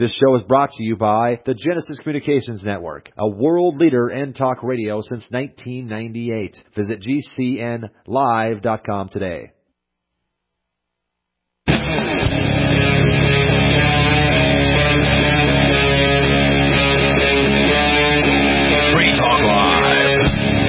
This show is brought to you by the Genesis Communications Network, a world leader in talk radio since 1998. Visit GCNlive.com today. Free Talk Live.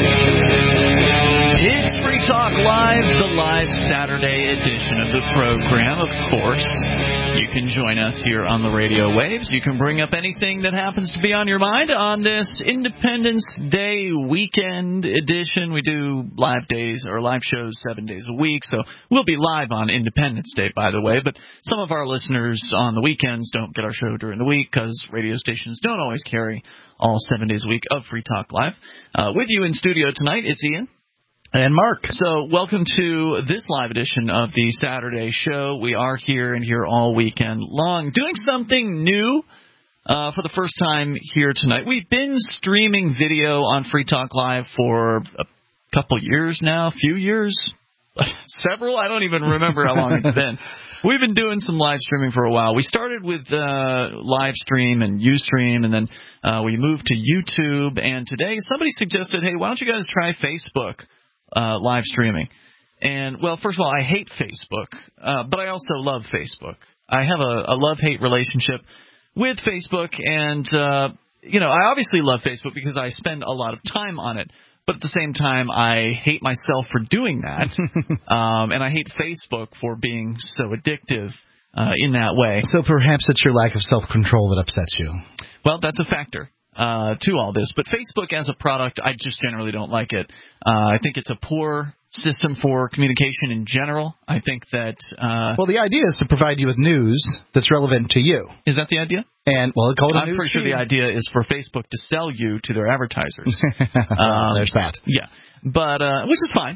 It's Free Talk Live, the live Saturday edition of the program, of course. You can join us here on the radio waves. You can bring up anything that happens to be on your mind on this Independence Day weekend edition. We do live days or live shows 7 days a week, so we'll be live on Independence Day, by the way. But some of our listeners on the weekends don't get our show during the week because radio stations don't always carry all 7 days a week of Free Talk Live. With you in studio tonight, it's Ian. And Mark. So welcome to this live edition of the Saturday show. We are here and here all weekend long, doing something new for the first time here tonight. We've been streaming video on Free Talk Live for a couple years now, a few years, several. I don't even remember how long it's been. We've been doing some live streaming for a while. We started with live stream and Ustream, and then we moved to YouTube. And today somebody suggested, hey, why don't you guys try Facebook? Live streaming. And, well, first of all, I hate Facebook, but I also love Facebook. I have a love-hate relationship with Facebook, and, I obviously love Facebook because I spend a lot of time on it. But at the same time, I hate myself for doing that, and I hate Facebook for being so addictive in that way. So perhaps it's your lack of self-control that upsets you. Well, that's a factor to all this. But Facebook as a product, I just generally don't like it. I think it's a poor system for communication in general. I think that... well, the idea is to provide you with news that's relevant to you. Is that the idea? And well, call it I'm pretty sure the idea is for Facebook to sell you to their advertisers. There's that. Yeah. But, which is fine,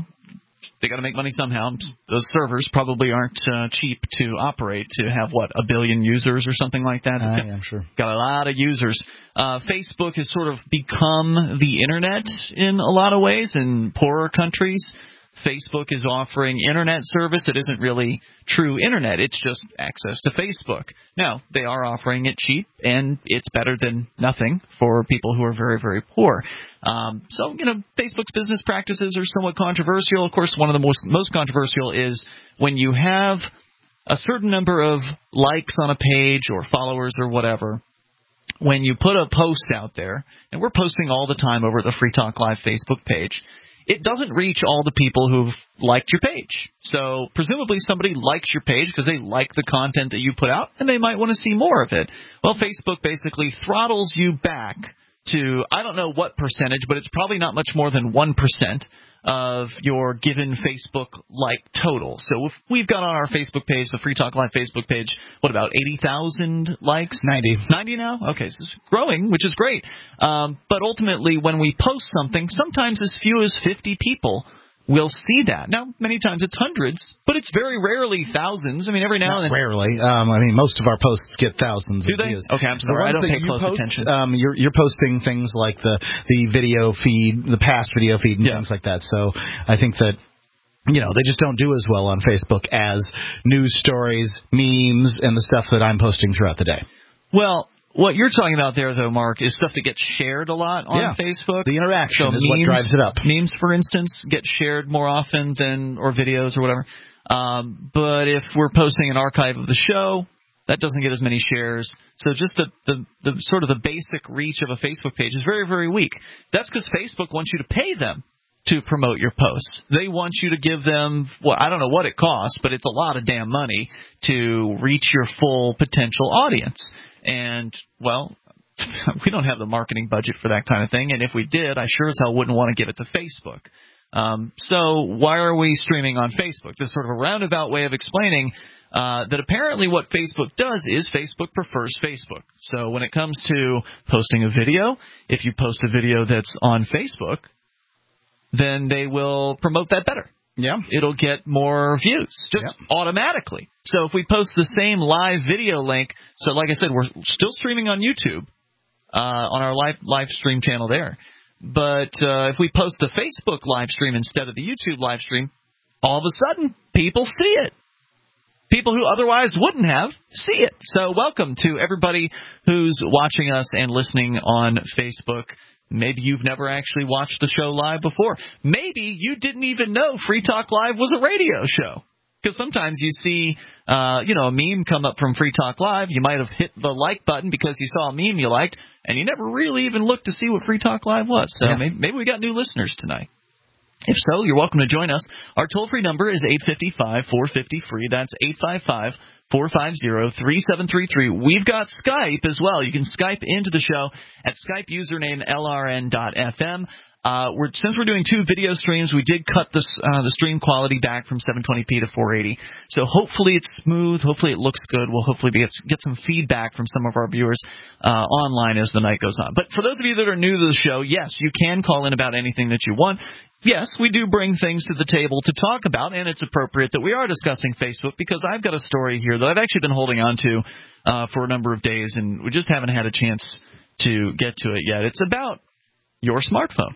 They got to make money somehow. Those servers probably aren't cheap to operate to have, 1 billion users or something like that? Yeah, I'm sure. Got a lot of users. Facebook has sort of become the Internet in a lot of ways in poorer countries. Facebook is offering Internet service that isn't really true Internet. It's just access to Facebook. Now, they are offering it cheap, and it's better than nothing for people who are very, very poor. So, Facebook's business practices are somewhat controversial. Of course, one of the most controversial is when you have a certain number of likes on a page or followers or whatever, when you put a post out there, and we're posting all the time over at the Free Talk Live Facebook page, it doesn't reach all the people who've liked your page. So presumably somebody likes your page because they like the content that you put out, and they might want to see more of it. Well, Facebook basically throttles you back to, I don't know what percentage, but it's probably not much more than 1% of your given Facebook like total. So if we've got on our Facebook page, the Free Talk Live Facebook page, what about 80,000 likes? 90 now? Okay, so it's growing, which is great. But ultimately, when we post something, sometimes as few as 50 people will see that. Now, many times it's hundreds, but it's very rarely thousands. I mean, every now and then. Rarely. Most of our posts get thousands of views. Okay, I'm sorry. I don't pay close attention. You're posting things like the video feed, the past video feed, and things like that. So I think that they just don't do as well on Facebook as news stories, memes, and the stuff that I'm posting throughout the day. Well, what you're talking about there, though, Mark, is stuff that gets shared a lot on Facebook. The interaction is what drives it up. Memes, for instance, get shared more often or videos or whatever. But if we're posting an archive of the show, that doesn't get as many shares. So just the sort of the basic reach of a Facebook page is very, very weak. That's because Facebook wants you to pay them to promote your posts. They want you to give them, I don't know what it costs, but it's a lot of damn money to reach your full potential audience. And, well, we don't have the marketing budget for that kind of thing. And if we did, I sure as hell wouldn't want to give it to Facebook. So why are we streaming on Facebook? This is sort of a roundabout way of explaining that apparently what Facebook does is Facebook prefers Facebook. So when it comes to posting a video, if you post a video that's on Facebook, then they will promote that better. Yeah. It'll get more views just automatically. So if we post the same live video link, so like I said, we're still streaming on YouTube on our live stream channel there. But if we post the Facebook live stream instead of the YouTube live stream, all of a sudden people see it. people who otherwise wouldn't have see it. So welcome to everybody who's watching us and listening on Facebook. Maybe you've never actually watched the show live before. Maybe you didn't even know Free Talk Live was a radio show. Because sometimes you see, a meme come up from Free Talk Live. You might have hit the like button because you saw a meme you liked, and you never really even looked to see what Free Talk Live was. So maybe we got new listeners tonight. If so, you're welcome to join us. Our toll-free number is 855-450-FREE. That's 855-450-3733. We've got Skype as well. You can Skype into the show at Skype username LRN.FM. Since we're doing 2 video streams, we did cut the stream quality back from 720p to 480. So hopefully it's smooth. Hopefully it looks good. We'll hopefully get some feedback from some of our viewers online as the night goes on. But for those of you that are new to the show, yes, you can call in about anything that you want. Yes, we do bring things to the table to talk about, and it's appropriate that we are discussing Facebook because I've got a story here that I've actually been holding on to for a number of days, and we just haven't had a chance to get to it yet. It's about your smartphone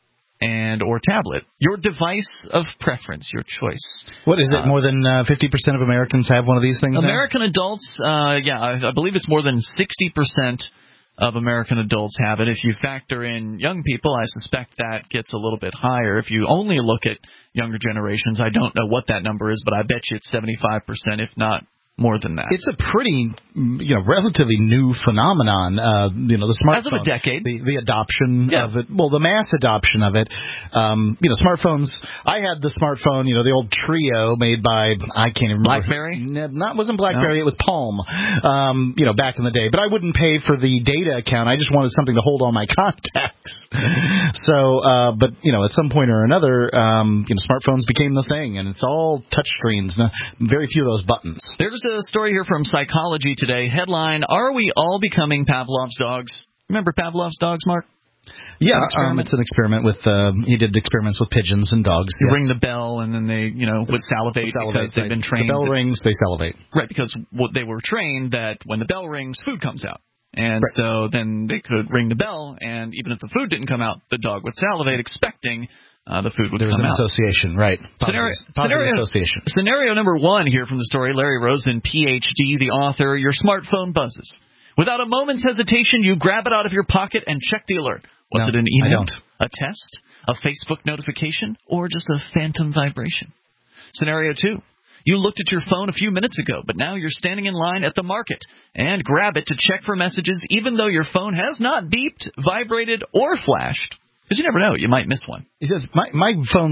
or tablet, your device of preference, your choice. What is it? More than 50% of Americans have one of these things now? American adults, I believe it's more than 60% of American adults have it. If you factor in young people, I suspect that gets a little bit higher. If you only look at younger generations, I don't know what that number is, but I bet you it's 75%, if not more than that. It's a pretty, relatively new phenomenon. The smartphone. As of a decade. The adoption of it. Well, the mass adoption of it. Smartphones. I had the smartphone, the old Trio made by, I can't even remember. BlackBerry? Wasn't BlackBerry, It was Palm, back in the day. But I wouldn't pay for the data account. I just wanted something to hold all my contacts. So, at some point or another, smartphones became the thing, and it's all touch screens. Very few of those buttons. There's a story here from Psychology Today. Headline, Are we all becoming Pavlov's dogs? Remember Pavlov's dogs, Mark? Yeah, it's an experiment with, he did experiments with pigeons and dogs. You ring the bell and then they, would salivate because they've been trained. The bell rings, they salivate. Right, because they were trained that when the bell rings, food comes out. And so then they could ring the bell, and even if the food didn't come out, the dog would salivate, expecting the food would come out. There's an association, right. Positive association. Scenario number 1 here from the story, Larry Rosen, Ph.D., the author, your smartphone buzzes. Without a moment's hesitation, you grab it out of your pocket and check the alert. Was it an email, a text, a Facebook notification, or just a phantom vibration? Scenario 2. You looked at your phone a few minutes ago, but now you're standing in line at the market and grab it to check for messages even though your phone has not beeped, vibrated, or flashed. Because you never know, you might miss one. My phone's,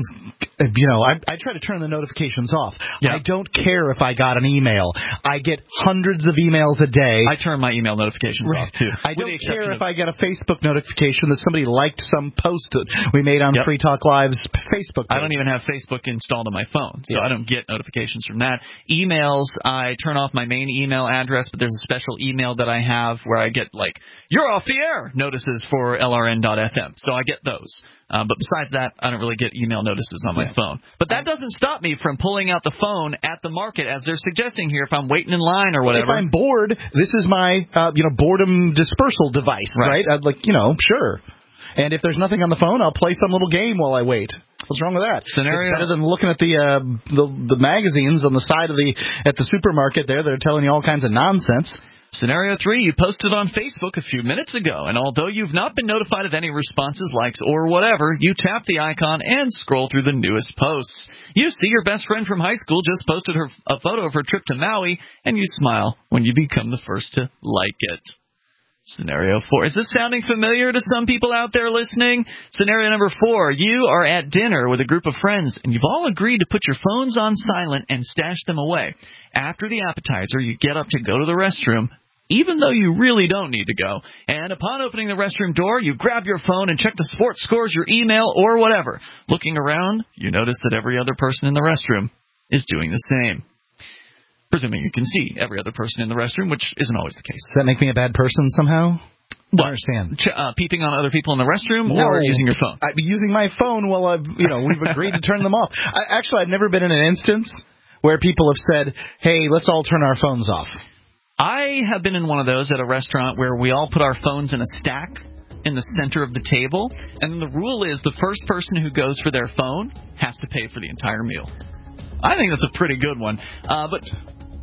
I try to turn the notifications off. I don't care if I got an email. I get hundreds of emails a day. I turn my email notifications off, too. I don't care if I get a Facebook notification that somebody liked some post that we made on Free Talk Live's Facebook page. I don't even have Facebook installed on my phone, so I don't get notifications from that. Emails, I turn off my main email address, but there's a special email that I have where I get, you're off the air notices for LRN.FM. So I get those. But besides that, I don't really get email notices on my phone. But that doesn't stop me from pulling out the phone at the market, as they're suggesting here, if I'm waiting in line or whatever. If I'm bored, this is my, boredom dispersal device, right? Sure. And if there's nothing on the phone, I'll play some little game while I wait. What's wrong with that? Scenario. It's better than looking at the magazines on the side of at the supermarket there that are telling you all kinds of nonsense. Scenario 3, you posted on Facebook a few minutes ago, and although you've not been notified of any responses, likes, or whatever, you tap the icon and scroll through the newest posts. You see your best friend from high school just posted a photo of her trip to Maui, and you smile when you become the first to like it. Scenario 4. Is this sounding familiar to some people out there listening? Scenario number 4. You are at dinner with a group of friends, and you've all agreed to put your phones on silent and stash them away. After the appetizer, you get up to go to the restroom, even though you really don't need to go. And upon opening the restroom door, you grab your phone and check the sports scores, your email, or whatever. Looking around, you notice that every other person in the restroom is doing the same. Presuming you can see every other person in the restroom, which isn't always the case. Does that make me a bad person somehow? What? I understand. Peeping on other people in the restroom or using your phone? I'd be using my phone while we've agreed to turn them off. I've never been in an instance where people have said, hey, let's all turn our phones off. I have been in one of those at a restaurant where we all put our phones in a stack in the center of the table, and then the rule is the first person who goes for their phone has to pay for the entire meal. I think that's a pretty good one. But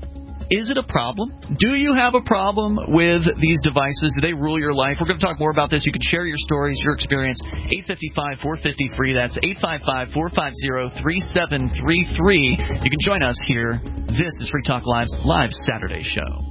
Is it a problem? Do you have a problem with these devices? Do they rule your life? We're going to talk more about this. You can share your stories, your experience. 855-450-FREE. That's 855-450-3733. You can join us here. This is Free Talk Live's live Saturday show.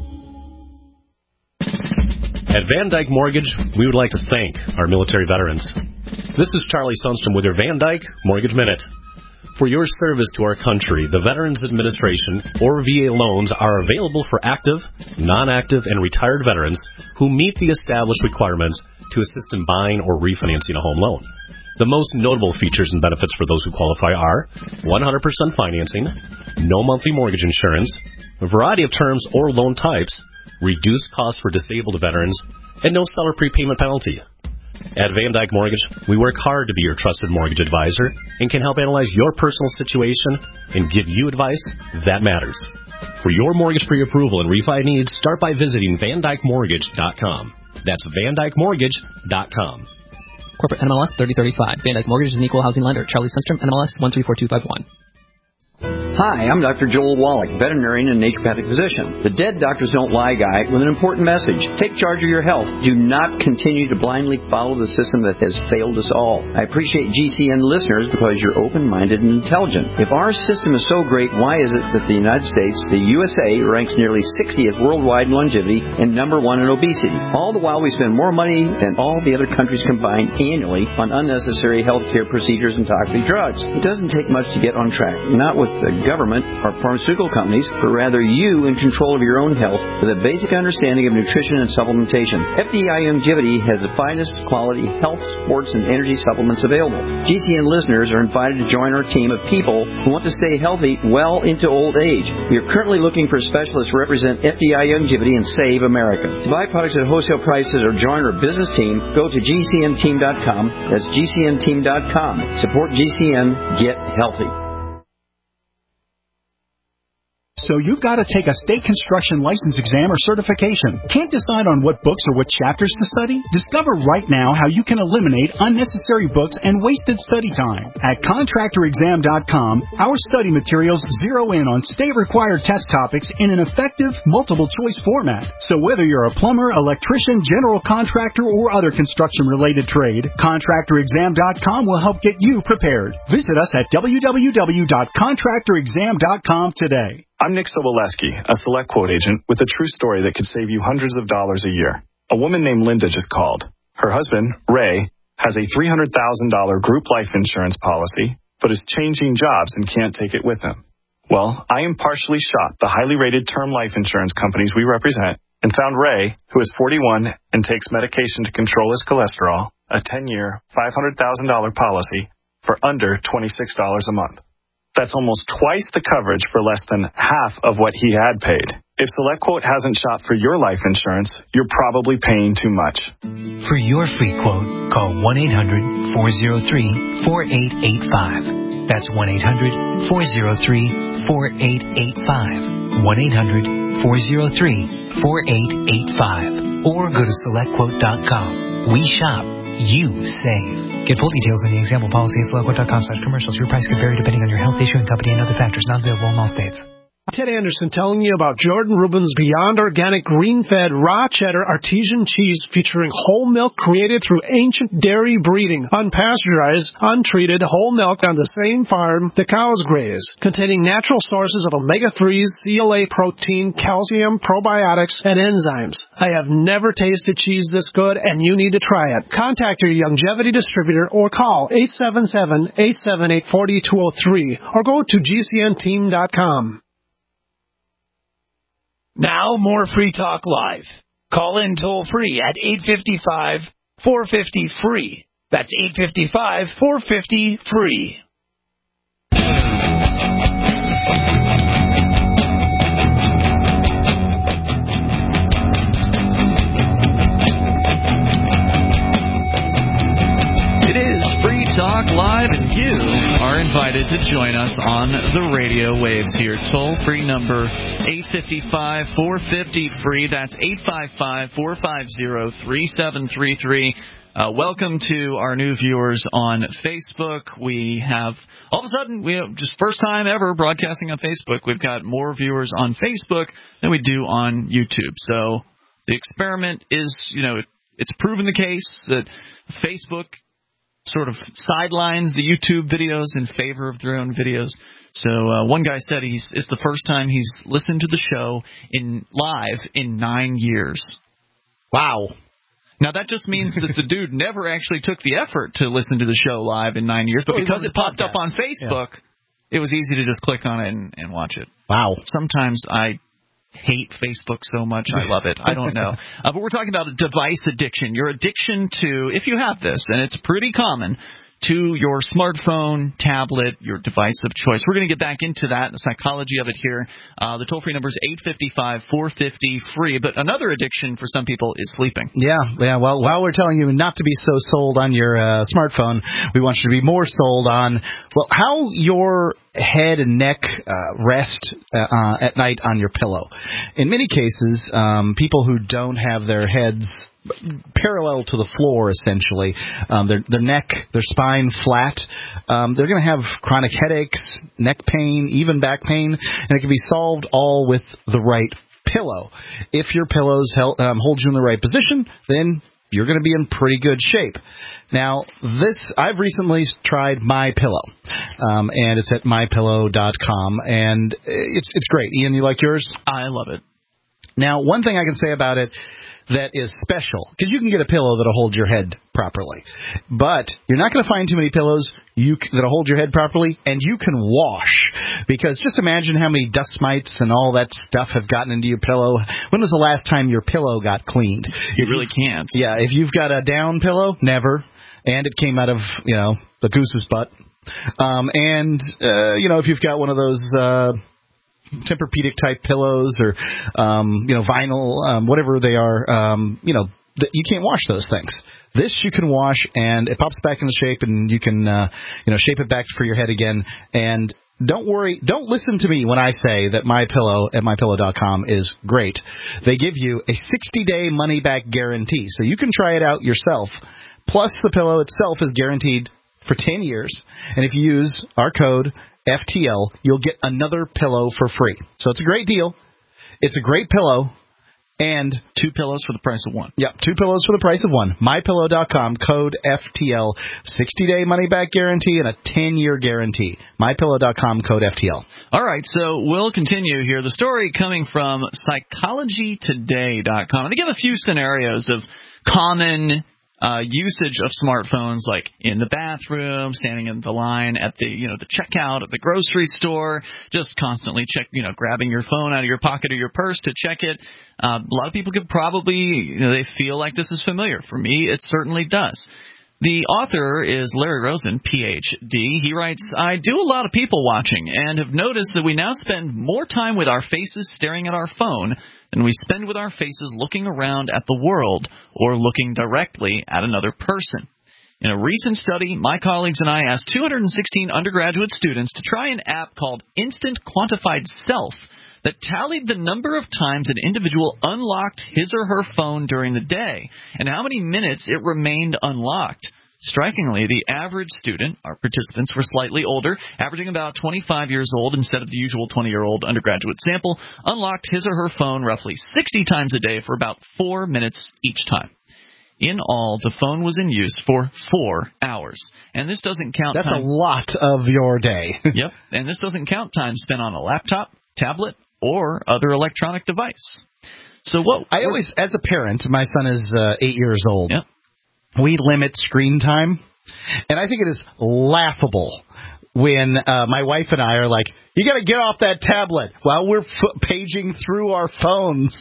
At Van Dyke Mortgage, we would like to thank our military veterans. This is Charlie Sundstrom with your Van Dyke Mortgage Minute. For your service to our country, the Veterans Administration or VA loans are available for active, non-active, and retired veterans who meet the established requirements to assist in buying or refinancing a home loan. The most notable features and benefits for those who qualify are 100% financing, no monthly mortgage insurance, a variety of terms or loan types, reduced costs for disabled veterans, and no seller prepayment penalty. At Van Dyke Mortgage, we work hard to be your trusted mortgage advisor and can help analyze your personal situation and give you advice that matters. For your mortgage pre-approval and refi needs, start by visiting VanDykeMortgage.com. That's VanDykeMortgage.com. Corporate NMLS 3035. Van Dyke Mortgage is an equal housing lender. Charlie Sundstrom, NMLS 134251. Hi, I'm Dr. Joel Wallach, veterinarian and naturopathic physician. The Dead Doctors Don't Lie guy with an important message. Take charge of your health. Do not continue to blindly follow the system that has failed us all. I appreciate GCN listeners because you're open-minded and intelligent. If our system is so great, why is it that the United States, the USA, ranks nearly 60th worldwide in longevity and number 1 in obesity? All the while we spend more money than all the other countries combined annually on unnecessary health care procedures and toxic drugs. It doesn't take much to get on track. Not with the government or pharmaceutical companies, but rather you in control of your own health with a basic understanding of nutrition and supplementation. FDI Longevity has the finest quality health, sports, and energy supplements available. GCN listeners are invited to join our team of people who want to stay healthy well into old age. We are currently looking for specialists to represent FDI Longevity and Save America. To buy products at wholesale prices or join our business team, go to GCNteam.com. That's GCNteam.com. Support GCN. Get healthy. So you've got to take a state construction license exam or certification. Can't decide on what books or what chapters to study? Discover right now how you can eliminate unnecessary books and wasted study time. At contractorexam.com, our study materials zero in on state-required test topics in an effective, multiple-choice format. So whether you're a plumber, electrician, general contractor, or other construction-related trade, contractorexam.com will help get you prepared. Visit us at www.contractorexam.com today. I'm Nick Soboleski, a Select Quote agent with a true story that could save you hundreds of dollars a year. A woman named Linda just called. Her husband, Ray, has a $300,000 group life insurance policy, but is changing jobs and can't take it with him. Well, I impartially shot the highly rated term life insurance companies we represent and found Ray, who is 41 and takes medication to control his cholesterol, a 10-year, $500,000 policy for under $26 a month. That's almost twice the coverage for less than half of what he had paid. If SelectQuote hasn't shot for your life insurance, you're probably paying too much. For your free quote, call 1-800-403-4885. That's 1-800-403-4885. 1-800-403-4885. Or go to SelectQuote.com. We shop. You save. Get full details in the example policy at SelectQuote.com/commercials. Your price could vary depending on your health, issuing company, and other factors not available in all states. Ted Anderson telling you about Jordan Rubin's Beyond Organic Green-Fed Raw Cheddar Artesian Cheese featuring whole milk created through ancient dairy breeding, unpasteurized, untreated whole milk on the same farm the cows graze, containing natural sources of omega-3s, CLA protein, calcium, probiotics, and enzymes. I have never tasted cheese this good, and you need to try it. Contact your Longevity distributor or call 877-878-4203 or go to GCNteam.com. Now, more Free Talk Live. Call in toll-free at 855-450-FREE. That's 855-450-FREE. It is Free Talk Live, and you are invited to join us on the radio waves here. Toll-free number 855-450-FREE. That's 855-450-3733. Welcome to our new viewers on Facebook. We have, all of a sudden, just first time ever broadcasting on Facebook. We've got more viewers on Facebook than we do on YouTube. So the experiment is, it's proven the case that Facebook sort of sidelines the YouTube videos in favor of their own videos. So one guy said it's the first time he's listened to the show live in 9 years. Wow. Now, that just means that the dude never actually took the effort to listen to the show live in 9 years, but because it popped up on Facebook, it was easy to just click on it and watch it. Wow. Sometimes I hate Facebook so much. I love it. I don't know. But we're talking about device addiction. Your addiction to, if you have this, and it's pretty common, to your smartphone, tablet, your device of choice. We're going to get back into that, the psychology of it here. The toll-free number is 855-450-FREE. But another addiction for some people is sleeping. Yeah. Well, while we're telling you not to be so sold on your smartphone, we want you to be more sold on, how your head and neck rest at night on your pillow. In many cases, people who don't have their heads parallel to the floor, essentially, their neck, their spine flat, they're going to have chronic headaches, neck pain, even back pain, and it can be solved all with the right pillow. If your pillows hold you in the right position, then you're going to be in pretty good shape. Now, I've recently tried MyPillow, and it's at mypillow.com, and it's great. Ian, you like yours? I love it. Now, one thing I can say about it that is special, because you can get a pillow that'll hold your head properly, but you're not going to find too many pillows that'll hold your head properly, and you can wash, because just imagine how many dust mites and all that stuff have gotten into your pillow. When was the last time your pillow got cleaned? You really can't. Yeah, if you've got a down pillow, never, and it came out of, the goose's butt. If you've got one of those Tempur-Pedic type pillows or vinyl, whatever they are, you can't wash those things. This you can wash, and it pops back into shape, and you can shape it back for your head again. And don't worry, don't listen to me when I say that MyPillow at mypillow.com is great. They give you a 60-day money-back guarantee, so you can try it out yourself. Plus, the pillow itself is guaranteed for 10 years, and if you use our code FTL, you'll get another pillow for free. So it's a great deal. It's a great pillow. And 2 pillows for the price of 1. Yep, 2 pillows for the price of 1. MyPillow.com, code FTL, 60-day money-back guarantee and a 10-year guarantee. MyPillow.com, code FTL. All right, so we'll continue here. The story coming from PsychologyToday.com. And they give a few scenarios of common usage of smartphones, like in the bathroom, standing in the line at the checkout at the grocery store, just constantly grabbing your phone out of your pocket or your purse to check it. A lot of people could probably, they feel like this is familiar. For me, it certainly does. The author is Larry Rosen, Ph.D. He writes, I do a lot of people watching and have noticed that we now spend more time with our faces staring at our phone than we spend with our faces looking around at the world or looking directly at another person. In a recent study, my colleagues and I asked 216 undergraduate students to try an app called Instant Quantified Self that tallied the number of times an individual unlocked his or her phone during the day and how many minutes it remained unlocked. Strikingly, the average student, our participants were slightly older, averaging about 25 years old instead of the usual 20-year-old undergraduate sample, unlocked his or her phone roughly 60 times a day for about 4 minutes each time. In all, the phone was in use for 4 hours. And this doesn't count That's time. a lot of your day. Yep. And this doesn't count time spent on a laptop, tablet, or other electronic device. So as a parent, my son is 8 years old. Yep. We limit screen time, and I think it is laughable when my wife and I are like, you got to get off that tablet while we're paging through our phones.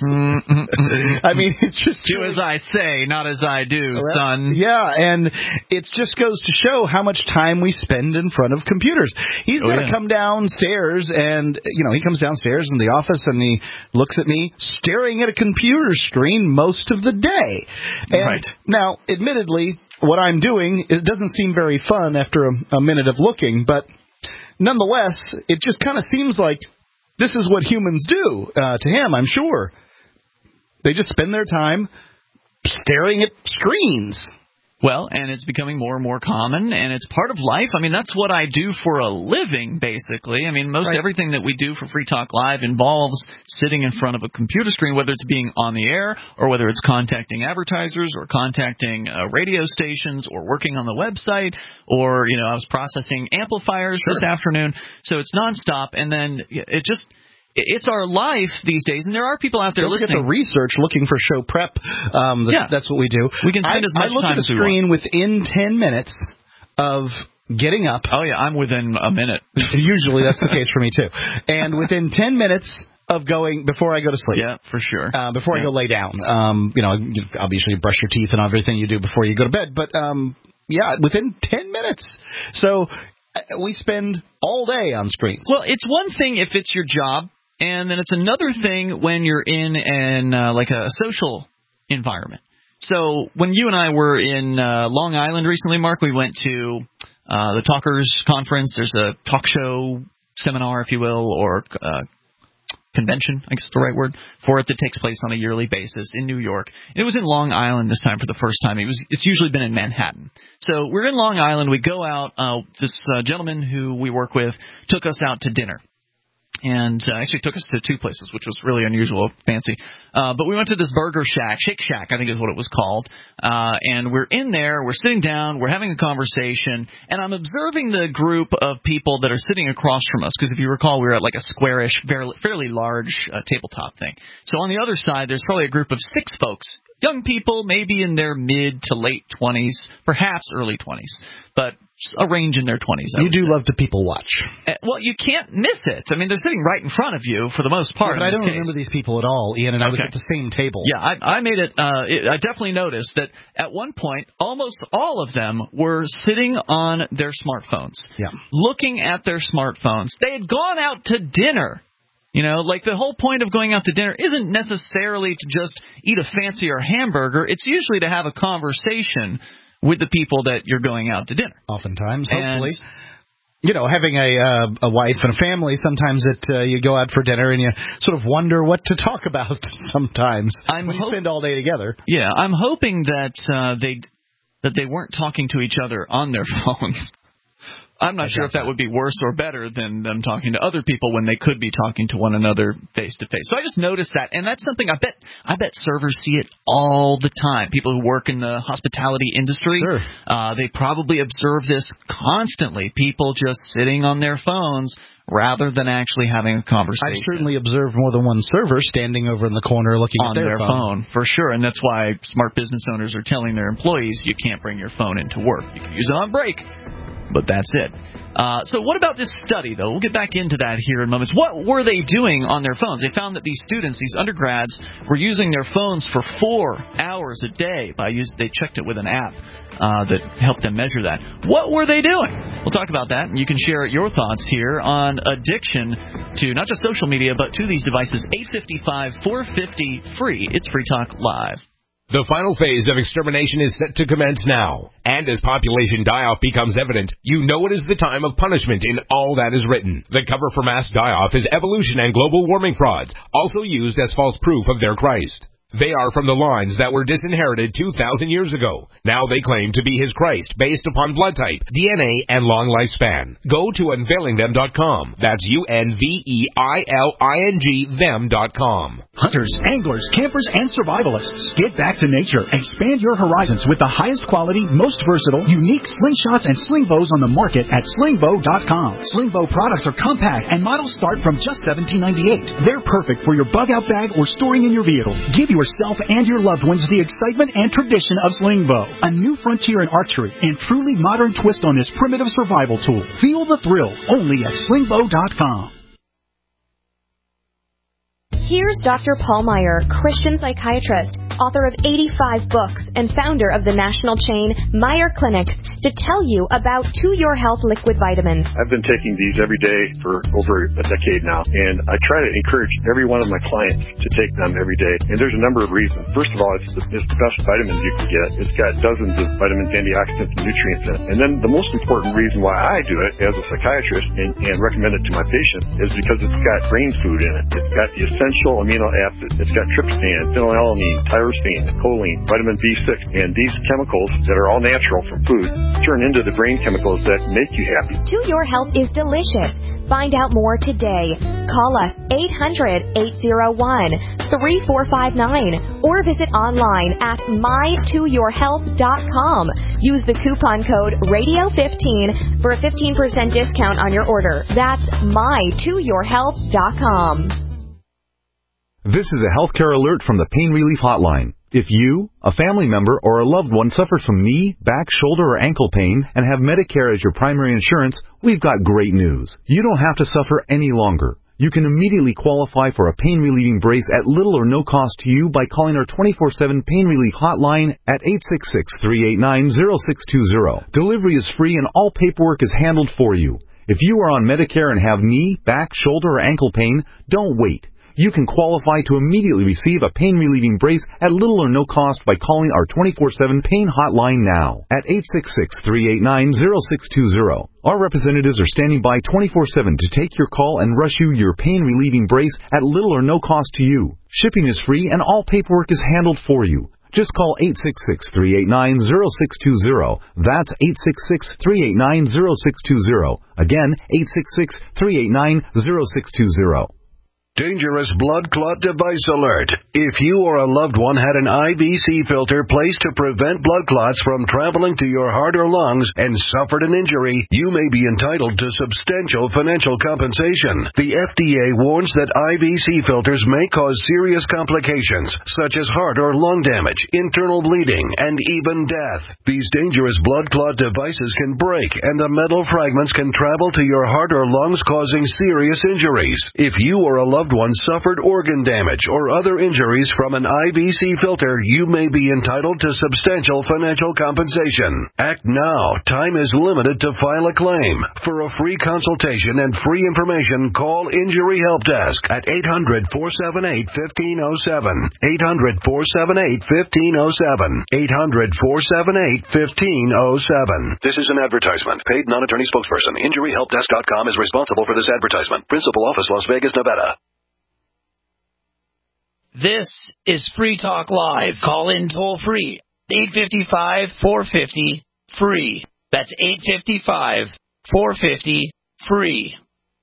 I mean, it's just do as I say, not as I do, son. Yeah, and it just goes to show how much time we spend in front of computers. He's got to come downstairs, and he comes downstairs in the office and he looks at me staring at a computer screen most of the day. And right. Now, admittedly, what I'm doing, it doesn't seem very fun after a minute of looking, but nonetheless, it just kind of seems like this is what humans do to him, I'm sure. They just spend their time staring at screens. Well, and it's becoming more and more common, and it's part of life. I mean, that's what I do for a living, basically. I mean, most everything that we do for Free Talk Live involves sitting in front of a computer screen, whether it's being on the air or whether it's contacting advertisers or contacting radio stations or working on the website or, I was processing amplifiers this afternoon. So it's nonstop, and then it's our life these days, and there are people out there listening. Don't forget the research, looking for show prep. That's what we do. We can spend as much time as we want. I look at a screen within 10 minutes of getting up. Oh, yeah, I'm within a minute. Usually that's the case for me, too. And within 10 minutes of going, before I go to sleep. Yeah, for sure. Before I go lay down. Obviously you brush your teeth and everything you do before you go to bed. But, within 10 minutes. So we spend all day on screens. Well, it's one thing if it's your job. And then it's another thing when you're in like a social environment. So when you and I were in Long Island recently, Mark, we went to the Talkers Conference. There's a talk show seminar, if you will, or convention, I guess is the right word, for it that takes place on a yearly basis in New York. It was in Long Island this time for the first time. It's usually been in Manhattan. So we're in Long Island. We go out. This gentleman who we work with took us out to dinner. And actually took us to two places, which was really unusual, fancy. But we went to this burger shack, Shake Shack, I think is what it was called. And we're in there, we're sitting down, we're having a conversation, and I'm observing the group of people that are sitting across from us. Because if you recall, we were at like a squarish, fairly large tabletop thing. So on the other side, there's probably a group of 6 folks. Young people, maybe in their mid to late 20s, perhaps early 20s, but a range in their 20s. You do love to people watch. Well, you can't miss it. I mean, they're sitting right in front of you for the most part. Yeah, but I don't remember these people at all, Ian, and I was at the same table. Yeah, I made it. I definitely noticed that at one point, almost all of them were sitting on their smartphones, looking at their smartphones. They had gone out to dinner. Like the whole point of going out to dinner isn't necessarily to just eat a fancier hamburger. It's usually to have a conversation with the people that you're going out to dinner. Oftentimes, hopefully. Having a wife and a family, sometimes you go out for dinner and you sort of wonder what to talk about sometimes when you spend all day together. Yeah, I'm hoping that they weren't talking to each other on their phones. I'm not sure if that would be worse or better than them talking to other people when they could be talking to one another face to face. So I just noticed that, and that's something I bet servers see it all the time. People who work in the hospitality industry, they probably observe this constantly. People just sitting on their phones rather than actually having a conversation. I've certainly observed more than one server standing over in the corner looking at their phone. For sure, and that's why smart business owners are telling their employees you can't bring your phone into work. You can use it on break. But that's it. So what about this study, though? We'll get back into that here in moments. What were they doing on their phones? They found that these students, these undergrads, were using their phones for 4 hours a day. They checked it with an app that helped them measure that. What were they doing? We'll talk about that, and you can share your thoughts here on addiction to not just social media, but to these devices. 855-450-FREE. It's Free Talk Live. The final phase of extermination is set to commence now. And as population die-off becomes evident, you know it is the time of punishment in all that is written. The cover for mass die-off is evolution and global warming frauds, also used as false proof of their Christ. They are from the lines that were disinherited 2,000 years ago. Now they claim to be his Christ based upon blood type, DNA, and long lifespan. Go to unveilingthem.com. That's UNVEILING them.com. Hunters, anglers, campers, and survivalists. Get back to nature. Expand your horizons with the highest quality, most versatile, unique slingshots and sling bows on the market at slingbow.com. Slingbow products are compact and models start from just $17.98. They're perfect for your bug-out bag or storing in your vehicle. Give yourself and your loved ones the excitement and tradition of Slingbow, a new frontier in archery and truly modern twist on this primitive survival tool. Feel the thrill only at slingbow.com. Here's Dr. Paul Meyer, Christian psychiatrist, author of 85 books, and founder of the national chain Meyer Clinics, to tell you about To Your Health liquid vitamins. I've been taking these every day for over a decade now, and I try to encourage every one of my clients to take them every day. And there's a number of reasons. First of all, it's the best vitamins you can get. It's got dozens of vitamins, antioxidants, and nutrients in it. And then the most important reason why I do it as a psychiatrist and recommend it to my patients is because it's got brain food in it. It's got the essential amino acids. It's got tryptophan, phenylalanine, tyrosine, choline, vitamin B6, and these chemicals that are all natural from food turn into the brain chemicals that make you happy. To Your Health is delicious. Find out more today. Call us 800-801-3459 or visit online at mytoyourhealth.com. Use the coupon code RADIO15 for a 15% discount on your order. That's mytoyourhealth.com. This is a healthcare alert from the Pain Relief Hotline. If you, a family member, or a loved one suffers from knee, back, shoulder, or ankle pain and have Medicare as your primary insurance, we've got great news. You don't have to suffer any longer. You can immediately qualify for a pain-relieving brace at little or no cost to you by calling our 24/7 Pain Relief Hotline at 866-389-0620. Delivery is free and all paperwork is handled for you. If you are on Medicare and have knee, back, shoulder, or ankle pain, don't wait. You can qualify to immediately receive a pain-relieving brace at little or no cost by calling our 24/7 Pain Hotline now at 866-389-0620. Our representatives are standing by 24/7 to take your call and rush you your pain-relieving brace at little or no cost to you. Shipping is free and all paperwork is handled for you. Just call 866-389-0620. That's 866-389-0620. Again, 866-389-0620. Dangerous blood clot device alert. If you or a loved one had an IVC filter placed to prevent blood clots from traveling to your heart or lungs and suffered an injury, you may be entitled to substantial financial compensation. The FDA warns that IVC filters may cause serious complications, such as heart or lung damage, internal bleeding, and even death. These dangerous blood clot devices can break, and the metal fragments can travel to your heart or lungs, causing serious injuries. If you or a loved one suffered organ damage or other injuries from an IVC filter, you may be entitled to substantial financial compensation. Act now. Time is limited to file a claim. For a free consultation and free information, call Injury Help Desk at 800-478-1507. 800-478-1507. 800-478-1507. This is an advertisement. Paid non-attorney spokesperson. InjuryHelpDesk.com is responsible for this advertisement. Principal office, Las Vegas, Nevada. This is Free Talk Live. Call in toll free. 855-450-FREE. That's 855-450-FREE.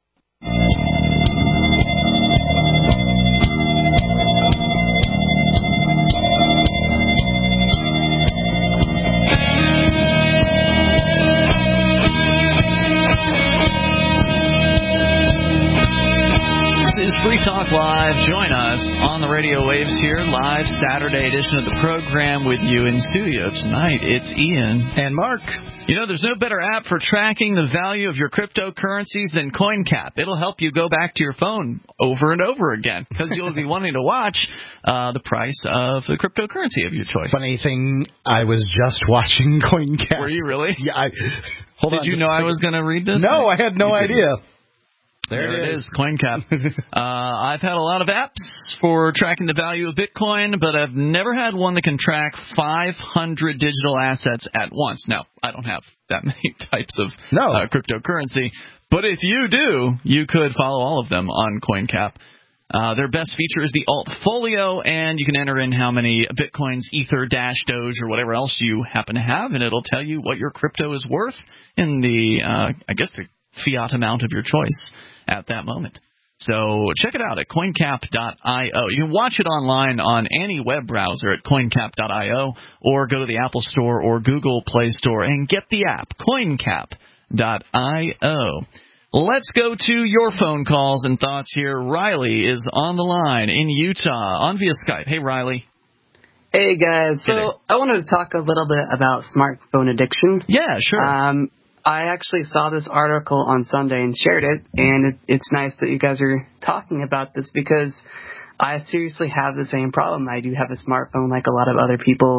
Free Talk Live. Join us on the radio waves here, live Saturday edition of the program with you in studio tonight. It's Ian and Mark. You know, there's no better app for tracking the value of your cryptocurrencies than CoinCap. It'll help you go back to your phone over and over again because you'll be wanting to watch the price of the cryptocurrency of your choice. Funny thing, I was just watching CoinCap. Were you really? Yeah. Did you know I was going to read this? No, I had no idea. There it is, CoinCap. I've had a lot of apps for tracking the value of Bitcoin, but I've never had one that can track 500 digital assets at once. Now, I don't have that many types of cryptocurrency, but if you do, you could follow all of them on CoinCap. Their best feature is the Altfolio, and you can enter in how many Bitcoins, Ether, Dash, Doge, or whatever else you happen to have, and it'll tell you what your crypto is worth in the, the fiat amount of your choice at that moment. So check it out at coincap.io. You can watch it online on any web browser at coincap.io, or go to the Apple Store or Google Play Store and get the app, coincap.io. Let's go to your phone calls and thoughts here. Riley is on the line in Utah on via Skype. Hey, Riley. Hey, guys. So I wanted to talk a little bit about smartphone addiction. Yeah, sure. I actually saw this article on Sunday and shared it, and it's nice that you guys are talking about this because I seriously have the same problem. I do have a smartphone like a lot of other people,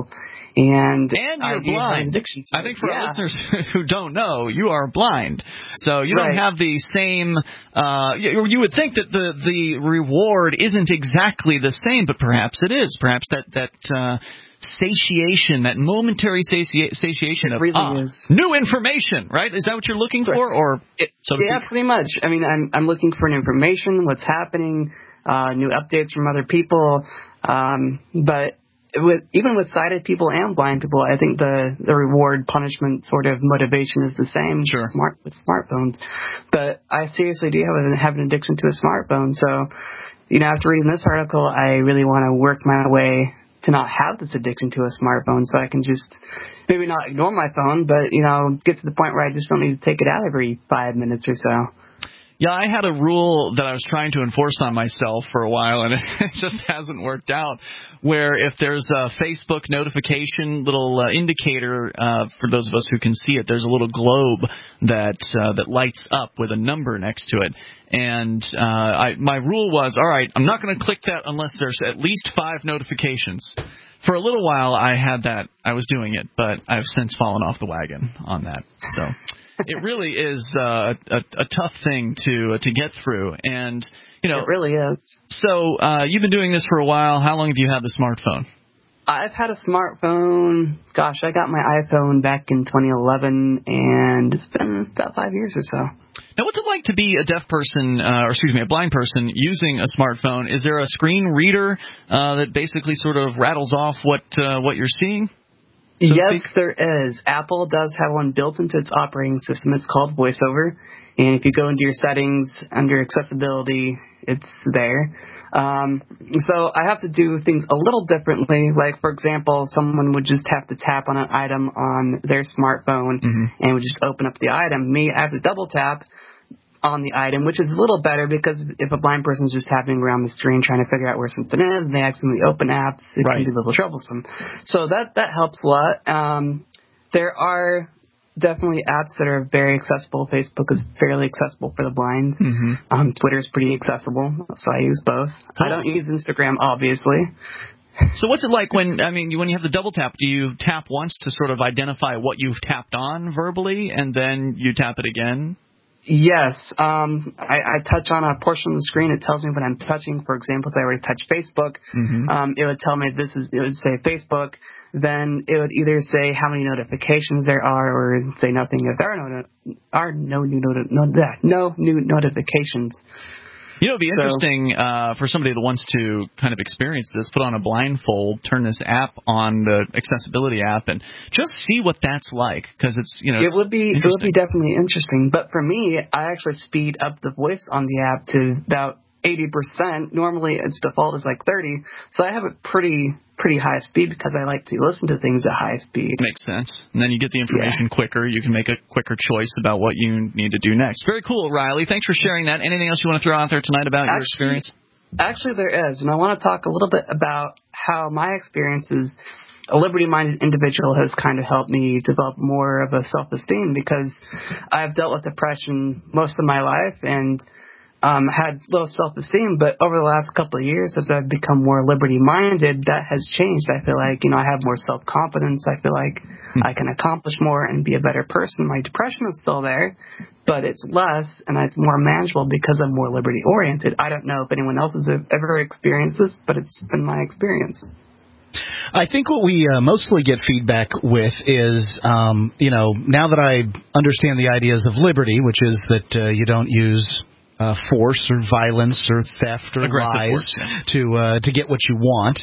And you're blind. I think for our listeners who don't know, you are blind. So you don't have the same you would think that the reward isn't exactly the same, but perhaps it is. Perhaps that satiation, that momentary satiation of new information, right? Is that what you're looking for, or pretty much. I mean, I'm looking for information, what's happening, new updates from other people, but even with sighted people and blind people, I think the reward punishment sort of motivation is the same. With smartphones, but I seriously do have an addiction to a smartphone. So, after reading this article, I really want to work my way to not have this addiction to a smartphone, so I can just maybe not ignore my phone, but get to the point where I just don't need to take it out every 5 minutes or so. Yeah, I had a rule that I was trying to enforce on myself for a while, and it just hasn't worked out, where if there's a Facebook notification little indicator, for those of us who can see it, there's a little globe that lights up with a number next to it. And my rule was, all right, I'm not going to click that unless there's at least 5 notifications. For a little while, I had that. I was doing it, but I've since fallen off the wagon on that. So it really is a tough thing to get through, and it really is. So you've been doing this for a while. How long have you had the smartphone? I've had a smartphone. Gosh, I got my iPhone back in 2011, and it's been about 5 years or so. Now, what's it like to be a a blind person using a smartphone? Is there a screen reader that basically sort of rattles off what you're seeing? Yes, there is. Apple does have one built into its operating system. It's called VoiceOver. And if you go into your settings under accessibility, it's there. So I have to do things a little differently. Like, for example, someone would just have to tap on an item on their smartphone and would just open up the item. Me, I have to double tap on the item, which is a little better because if a blind person's just tapping around the screen trying to figure out where something is and they accidentally open apps, it can be a little troublesome. So that helps a lot. There are definitely apps that are very accessible. Facebook is fairly accessible for the blind. Twitter is pretty accessible, so I use both. I don't use Instagram, obviously. So what's it like when you have the double tap? Do you tap once to sort of identify what you've tapped on verbally, and then you tap it again? Yes. I touch on a portion of the screen. It tells me what I'm touching. For example, if I already touched Facebook, it would tell me it would say Facebook. Then it would either say how many notifications there are or say nothing. If there are no new notifications. It'd be interesting for somebody that wants to kind of experience this, put on a blindfold, turn this app on, the accessibility app, and just see what that's like, because it's, it would be definitely interesting. But for me, I actually speed up the voice on the app to about 80%. Normally its default is like 30, so I have a pretty high speed because I like to listen to things at high speed. Makes sense. And then you get the information quicker. You can make a quicker choice about what you need to do next. Very cool, Riley. Thanks for sharing that. Anything else you want to throw out there tonight about your experience? Actually, there is, and I want to talk a little bit about how my experience as a liberty-minded individual has kind of helped me develop more of a self-esteem, because I've dealt with depression most of my life and had low self-esteem, but over the last couple of years, as I've become more liberty-minded, that has changed. I feel like, I have more self-confidence. I feel like I can accomplish more and be a better person. My depression is still there, but it's less, and it's more manageable because I'm more liberty-oriented. I don't know if anyone else has ever experienced this, but it's been my experience. I think what we mostly get feedback with is, now that I understand the ideas of liberty, which is that you don't use force or violence or theft or lies to get what you want.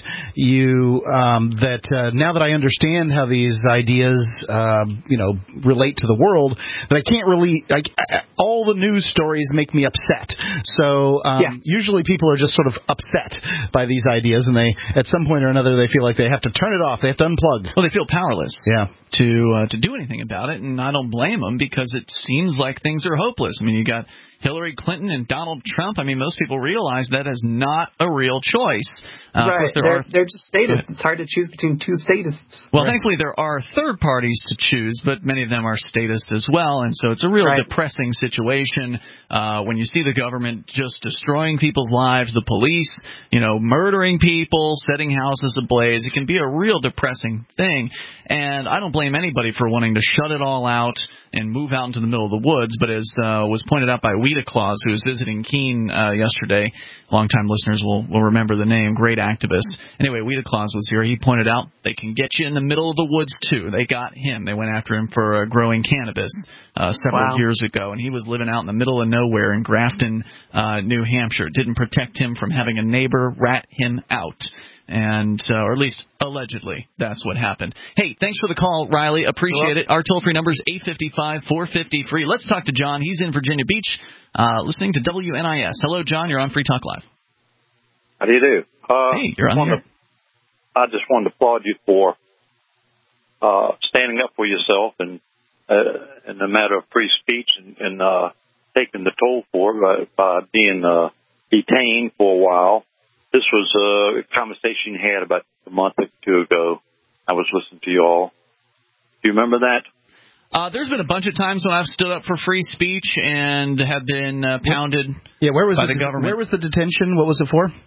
Now that I understand how these ideas relate to the world, that I can't really all the news stories make me upset. So usually people are just sort of upset by these ideas, and they at some point or another they feel like they have to turn it off, they have to unplug. Well, they feel powerless. Yeah. to do anything about it, and I don't blame them because it seems like things are hopeless. I mean, you got Hillary Clinton and Donald Trump. I mean, most people realize that is not a real choice. Right. They're just statists. It's hard to choose between two statists. Well, thankfully there are third parties to choose, but many of them are statists as well, and so it's a real depressing situation when you see the government just destroying people's lives, the police, murdering people, setting houses ablaze. It can be a real depressing thing, and I don't blame anybody for wanting to shut it all out and move out into the middle of the woods, but as was pointed out by Weta Claus, who was visiting Keene yesterday, longtime listeners will remember the name, great activist. Anyway, Weta Claus was here. He pointed out they can get you in the middle of the woods, too. They got him. They went after him for growing cannabis several years ago, and he was living out in the middle of nowhere in Grafton, New Hampshire. It didn't protect him from having a neighbor rat him out. And or at least allegedly, that's what happened. Hey, thanks for the call, Riley. Appreciate it. Our toll-free number is 855-450-FREE. Let's talk to John. He's in Virginia Beach, listening to WNIS. Hello, John. You're on Free Talk Live. How do you do? Hey, you're on here. I just wanted to applaud you for standing up for yourself and in the matter of free speech and taking the toll for it by being detained for a while. This was a conversation you had about a month or two ago. I was listening to you all. Do you remember that? There's been a bunch of times when I've stood up for free speech and have been pounded by the government. Where was the detention? What was it for?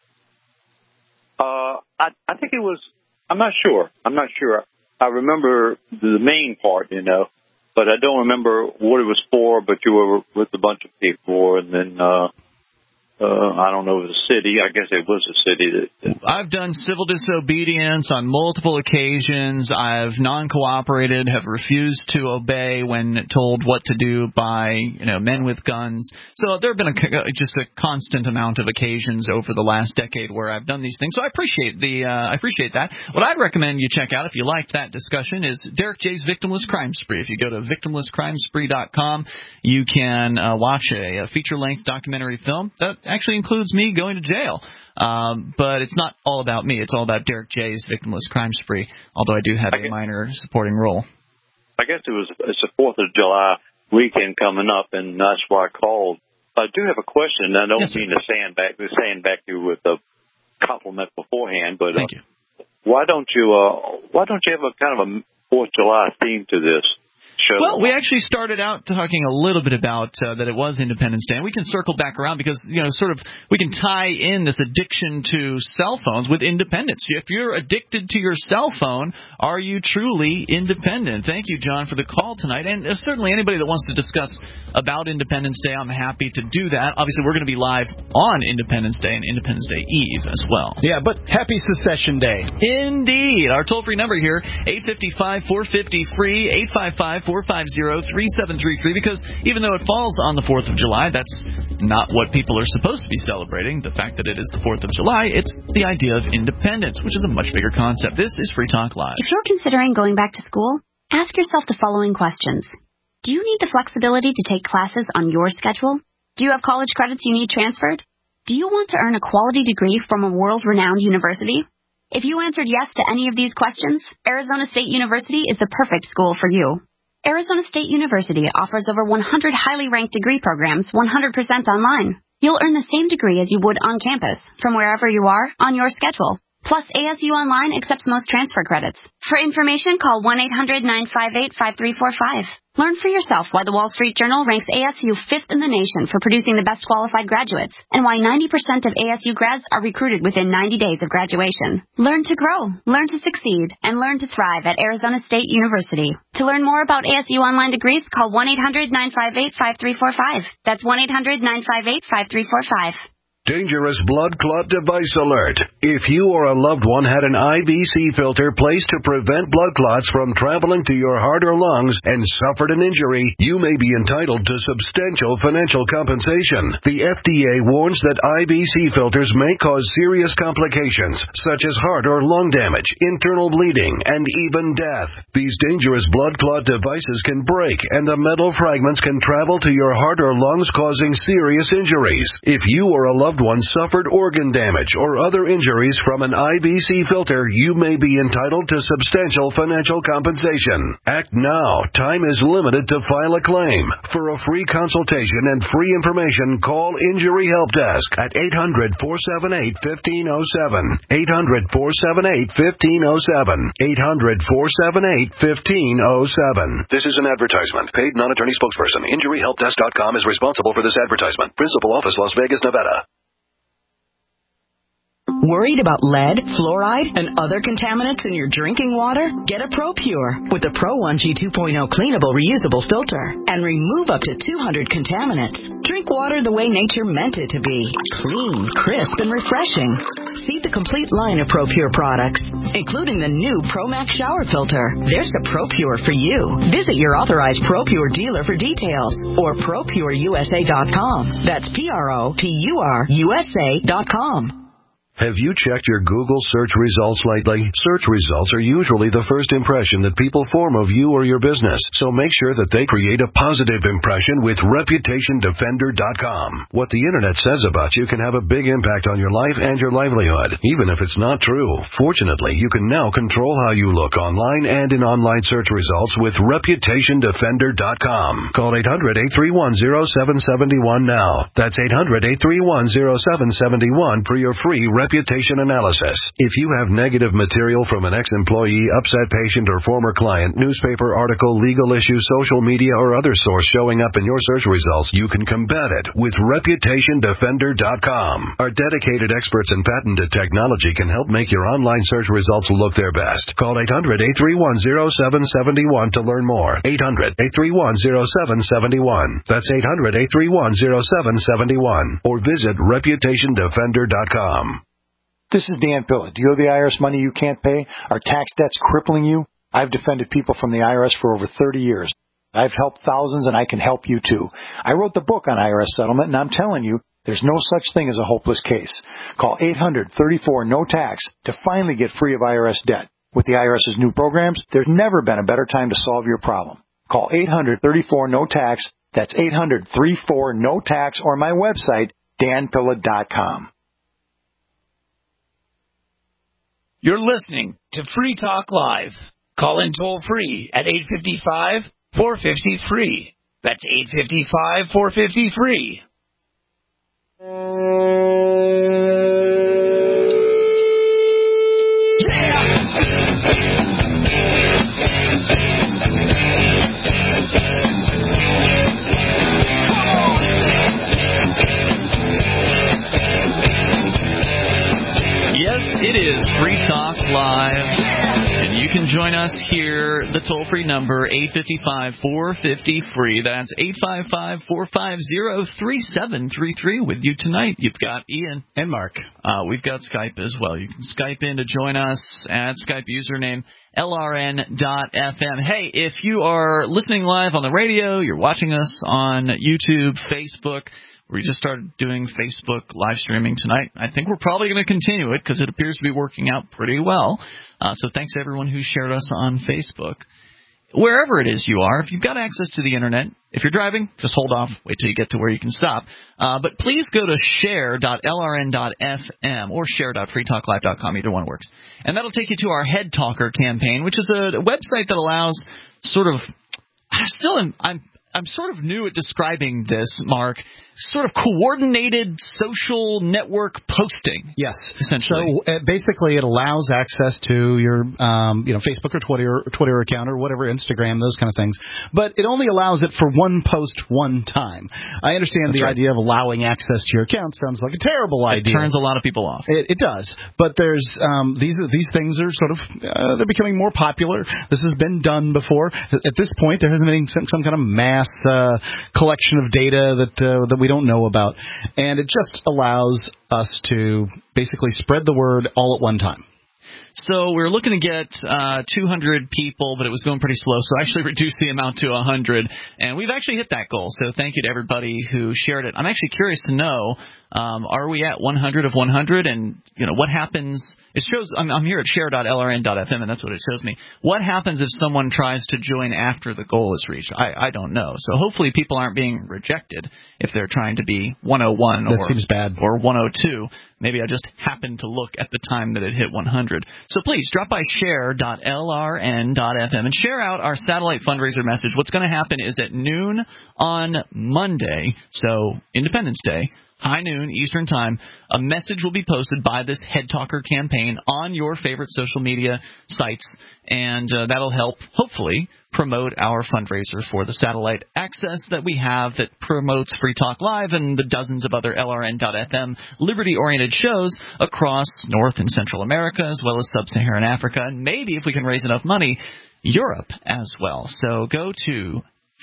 I think it was, I'm not sure. I remember the main part, but I don't remember what it was for, but you were with a bunch of people, and then I don't know if it was a city. I guess it was a city. I've done civil disobedience on multiple occasions. I've non-cooperated, have refused to obey when told what to do by men with guns. So there have been just a constant amount of occasions over the last decade where I've done these things. So I appreciate that. What I'd recommend you check out if you liked that discussion is Derek J's Victimless Crime Spree. If you go to victimlesscrimespree.com, you can watch a feature-length documentary film that actually includes me going to jail. But it's not all about me. It's all about Derek J's Victimless Crime Spree, although I do have a minor supporting role. I guess it's the 4th of July weekend coming up, and that's why I called. I do have a question. I don't mean to sandbag you with a compliment beforehand, but thank you. Why don't you have a kind of a 4th of July theme to this? Well, we actually started out talking a little bit about that it was Independence Day, and we can circle back around because, we can tie in this addiction to cell phones with independence. If you're addicted to your cell phone, are you truly independent? Thank you, John, for the call tonight, and certainly anybody that wants to discuss about Independence Day, I'm happy to do that. Obviously, we're going to be live on Independence Day and Independence Day Eve as well. Yeah, but happy Secession Day. Indeed. Our toll-free number here, 855-450-FREE, 855-450-3733, because even though it falls on the 4th of July, that's not what people are supposed to be celebrating. The fact that it is the 4th of July, it's the idea of independence, which is a much bigger concept. This is Free Talk Live. If you're considering going back to school, ask yourself the following questions. Do you need the flexibility to take classes on your schedule? Do you have college credits you need transferred? Do you want to earn a quality degree from a world-renowned university? If you answered yes to any of these questions, Arizona State University is the perfect school for you. Arizona State University offers over 100 highly ranked degree programs 100% online. You'll earn the same degree as you would on campus, from wherever you are, on your schedule. Plus, ASU Online accepts most transfer credits. For information, call 1-800-958-5345. Learn for yourself why the Wall Street Journal ranks ASU 5th in the nation for producing the best qualified graduates, and why 90% of ASU grads are recruited within 90 days of graduation. Learn to grow, learn to succeed, and learn to thrive at Arizona State University. To learn more about ASU Online degrees, call 1-800-958-5345. That's 1-800-958-5345. Dangerous blood clot device alert. If you or a loved one had an IVC filter placed to prevent blood clots from traveling to your heart or lungs and suffered an injury, you may be entitled to substantial financial compensation. The FDA warns that IVC filters may cause serious complications, such as heart or lung damage, internal bleeding, and even death. These dangerous blood clot devices can break, and the metal fragments can travel to your heart or lungs, causing serious injuries. If you or a loved loved one suffered organ damage or other injuries from an IBC filter, you may be entitled to substantial financial compensation. Act now. Time is limited to file a claim. For a free consultation and free information, call Injury Help Desk at 800-478-1507. 800-478-1507. 800-478-1507. This is an advertisement. Paid non-attorney spokesperson. InjuryHelpDesk.com is responsible for this advertisement. Principal office, Las Vegas, Nevada. Worried about lead, fluoride, and other contaminants in your drinking water? Get a ProPure with the Pro1G 2.0 cleanable reusable filter and remove up to 200 contaminants. Drink water the way nature meant it to be. Clean, crisp, and refreshing. See the complete line of ProPure products, including the new ProMax shower filter. There's a ProPure for you. Visit your authorized ProPure dealer for details or ProPureUSA.com. That's ProPureUSA.com. Have you checked your Google search results lately? Search results are usually the first impression that people form of you or your business, so make sure that they create a positive impression with ReputationDefender.com. What the Internet says about you can have a big impact on your life and your livelihood, even if it's not true. Fortunately, you can now control how you look online and in online search results with ReputationDefender.com. Call 800-831-0771 now. That's 800-831-0771 for your free reputation analysis. If you have negative material from an ex-employee, upset patient, or former client, newspaper article, legal issue, social media, or other source showing up in your search results, you can combat it with ReputationDefender.com. Our dedicated experts in patented technology can help make your online search results look their best. Call 800-831-0771 to learn more. 800-831-0771. That's 800-831-0771. Or visit ReputationDefender.com. This is Dan Pilla. Do you owe the IRS money you can't pay? Are tax debts crippling you? I've defended people from the IRS for over 30 years. I've helped thousands, and I can help you too. I wrote the book on IRS settlement, and I'm telling you, there's no such thing as a hopeless case. Call 800-34-NO-TAX to finally get free of IRS debt. With the IRS's new programs, there's never been a better time to solve your problem. Call 800-34-NO-TAX. That's 800-34-NO-TAX, or my website, danpilla.com. You're listening to Free Talk Live. Call in toll free at 855-450-FREE. That's 855-450-FREE. It is Free Talk Live, and you can join us here. The toll-free number, 855-450-FREE. That's 855-450-3733. With you tonight, you've got Ian. And Mark. We've got Skype as well. You can Skype in to join us at Skype username LRN.FM. Hey, if you are listening live on the radio, you're watching us on YouTube, Facebook. We just started doing Facebook live streaming tonight. I think we're probably going to continue it because it appears to be working out pretty well. So thanks to everyone who shared us on Facebook. Wherever it is you are, if you've got access to the Internet, if you're driving, just hold off, wait till you get to where you can stop. But please go to share.lrn.fm or share.freetalklive.com. Either one works. And that'll take you to our Head Talker campaign, which is a website that allows sort of I'm sort of new at describing this, Mark. Sort of coordinated social network posting. Yes, essentially. So basically, it allows access to your, Facebook or Twitter account or whatever, Instagram, those kind of things. But it only allows it for one post one time. I understand the idea of allowing access to your account sounds like a terrible idea. It turns a lot of people off. It does. But there's these things are sort of they're becoming more popular. This has been done before. At this point, there hasn't been some kind of mass collection of data that we don't know about, and it just allows us to basically spread the word all at one time. So we were looking to get 200 people, but it was going pretty slow, so I actually reduced the amount to 100, and we've actually hit that goal, so thank you to everybody who shared it. I'm actually curious to know, are we at 100 of 100, and what happens It shows I'm here at share.lrn.fm, and that's what it shows me. What happens if someone tries to join after the goal is reached? I don't know. So hopefully people aren't being rejected if they're trying to be 101 that seems bad. or 102. Maybe I just happened to look at the time that it hit 100. So please drop by share.lrn.fm and share out our satellite fundraiser message. What's going to happen is at noon on Monday, so Independence Day, high noon Eastern Time, a message will be posted by this Head Talker campaign on your favorite social media sites, and that'll help, hopefully, promote our fundraiser for the satellite access that we have that promotes Free Talk Live and the dozens of other LRN.FM liberty-oriented shows across North and Central America, as well as Sub-Saharan Africa, and maybe, if we can raise enough money, Europe as well. So go to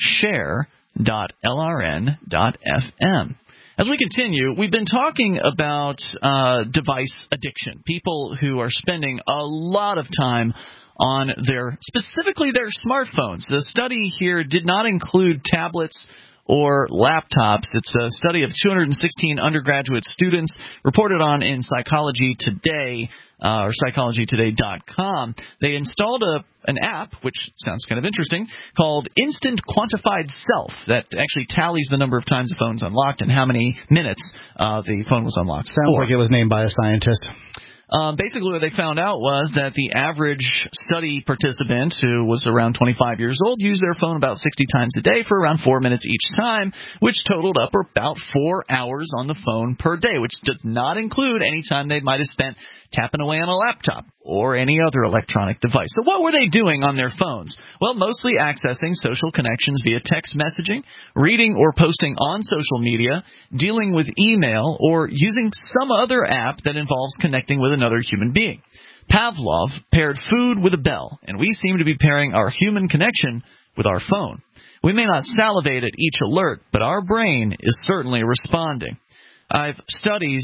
share.lrn.fm. As we continue, we've been talking about device addiction, people who are spending a lot of time on specifically their smartphones. The study here did not include tablets or laptops. It's a study of 216 undergraduate students reported on in Psychology Today, or psychologytoday.com. They installed an app, which sounds kind of interesting, called Instant Quantified Self, that actually tallies the number of times the phone's unlocked and how many minutes the phone was unlocked. Sounds like it was named by a scientist. Basically, what they found out was that the average study participant, who was around 25 years old, used their phone about 60 times a day for around 4 minutes each time, which totaled up about 4 hours on the phone per day, which does not include any time they might have spent tapping away on a laptop or any other electronic device. So what were they doing on their phones? Well, mostly accessing social connections via text messaging, reading or posting on social media, dealing with email, or using some other app that involves connecting with another human being. Pavlov paired food with a bell, and we seem to be pairing our human connection with our phone. We may not salivate at each alert, but our brain is certainly responding. I've studied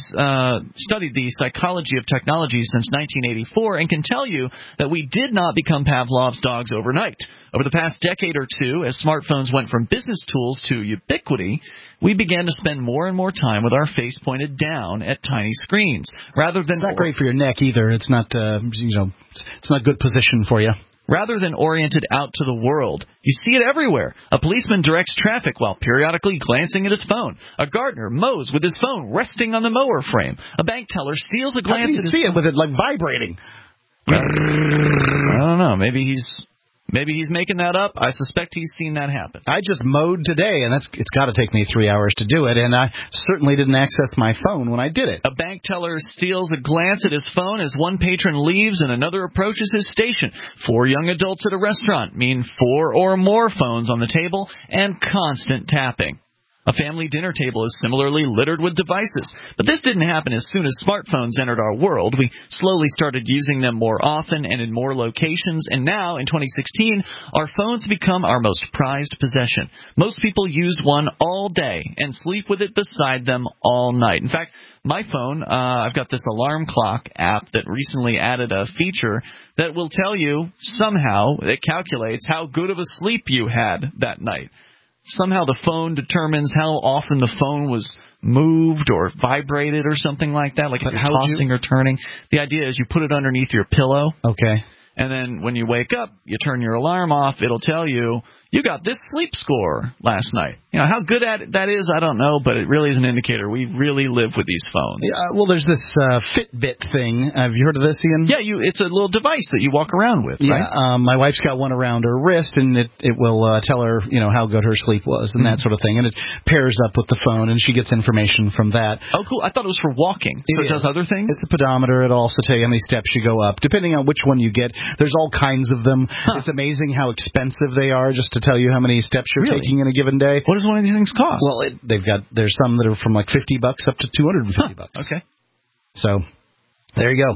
the psychology of technology since 1984 and can tell you that we did not become Pavlov's dogs overnight. Over the past decade or two, as smartphones went from business tools to ubiquity, we began to spend more and more time with our face pointed down at tiny screens. Rather than it's not great for your neck either. It's not it's not good position for you. Rather than oriented out to the world, you see it everywhere. A policeman directs traffic while periodically glancing at his phone. A gardener mows with his phone resting on the mower frame. A bank teller steals a glance at his phone. How do you see it with it like vibrating? I don't know. Maybe he's making that up. I suspect he's seen that happen. I just mowed today, and it's got to take me 3 hours to do it, and I certainly didn't access my phone when I did it. A bank teller steals a glance at his phone as one patron leaves and another approaches his station. 4 young adults at a restaurant mean 4 or more phones on the table and constant tapping. A family dinner table is similarly littered with devices. But this didn't happen as soon as smartphones entered our world. We slowly started using them more often and in more locations, and now, in 2016, our phones become our most prized possession. Most people use one all day and sleep with it beside them all night. In fact, my phone, I've got this alarm clock app that recently added a feature that will tell you somehow, it calculates how good of a sleep you had that night. Somehow the phone determines how often the phone was moved or vibrated or something like that, like if you're tossing or turning. The idea is you put it underneath your pillow. Okay. And then when you wake up, you turn your alarm off. It'll tell you, you got this sleep score last night. You know, how good at it that is, I don't know, but it really is an indicator. We really live with these phones. Yeah, well, there's this Fitbit thing. Have you heard of this, Ian? Yeah, it's a little device that you walk around with, right? Yeah, my wife's got one around her wrist, and it will tell her, how good her sleep was and that sort of thing. And it pairs up with the phone, and she gets information from that. Oh, cool. I thought it was for walking. So it does other things? It's a pedometer. It'll also tell you how many steps you go up, depending on which one you get. There's all kinds of them. Huh. It's amazing how expensive they are just to tell you how many steps you're taking in a given day. What does one of these things cost? Well, there's some that are from like $50 up to $250. Okay. So there you go.